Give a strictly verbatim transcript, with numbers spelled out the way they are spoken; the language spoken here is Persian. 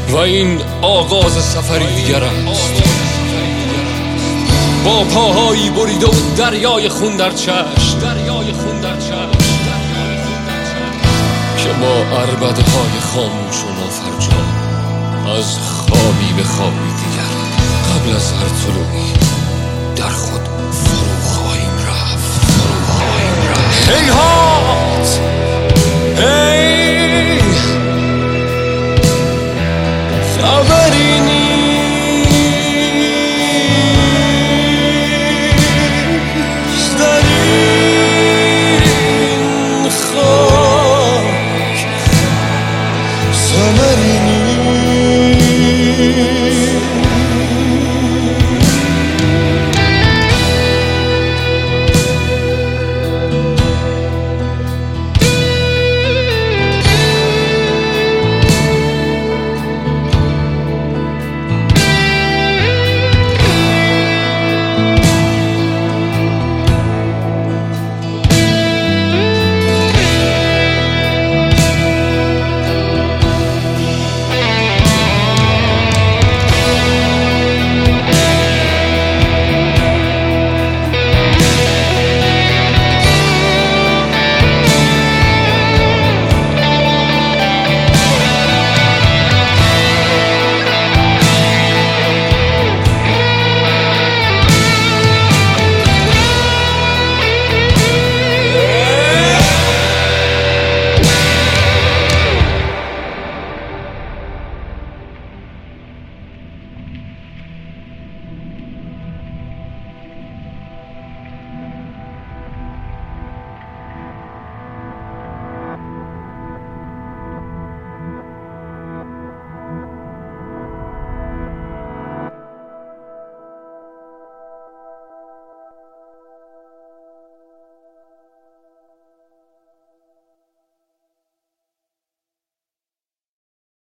و این آغاز سفری دیگر است. با پاهایی بریده و دریای خون در چشم، دریای خون در چشم که ما عربده های خاموش و نافرجام از خوابی به خوابی دیگر قبل از هر طلوعی در خود فرو خواهیم رفت، فرو خواهیم رفت. هیهات هی خبری نیست در این خاک، ثمری نیست.